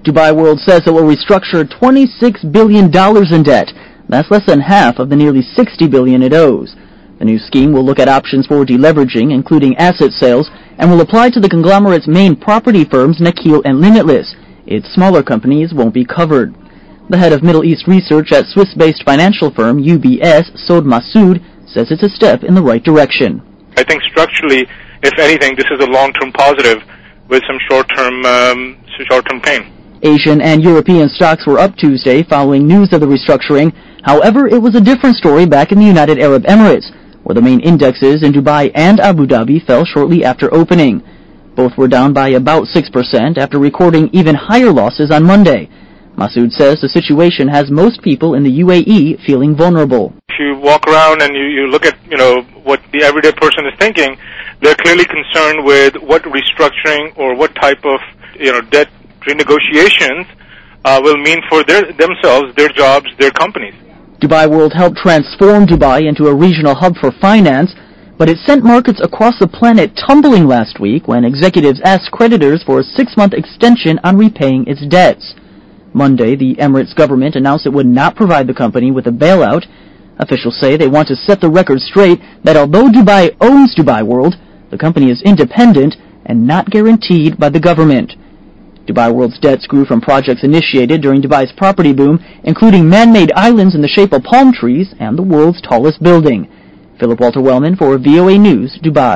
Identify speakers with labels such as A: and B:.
A: Dubai World says it will restructure $26 billion in debt. That's less than half of the nearly $60 billion it owes. The new scheme will look at options for deleveraging, including asset sales, and will apply to the conglomerate's main property firms, Nakheel and Limitless. Its smaller companies won't be covered. The head of Middle East research at Swiss-based financial firm UBS, Sod Masood, says it's a step in the right direction.
B: I think structurally, if anything, this is a long-term positive with some short-term pain.
A: Asian and European stocks were up Tuesday following news of the restructuring. However, it was a different story back in the United Arab Emirates, where the main indexes in Dubai and Abu Dhabi fell shortly after opening. Both were down by about 6% after recording even higher losses on Monday. Masood says the situation has most people in the UAE feeling vulnerable.
B: If you walk around and you look at, what the everyday person is thinking, they're clearly concerned with what restructuring or what type of, debt renegotiations will mean for themselves, their jobs, their companies.
A: Dubai World helped transform Dubai into a regional hub for finance, but it sent markets across the planet tumbling last week when executives asked creditors for a 6-month extension on repaying its debts. Monday, the Emirates government announced it would not provide the company with a bailout. Officials say they want to set the record straight that although Dubai owns Dubai World, the company is independent and not guaranteed by the government. Dubai World's debts grew from projects initiated during Dubai's property boom, including man-made islands in the shape of palm trees and the world's tallest building. Philip Walter Wellman for VOA News, Dubai.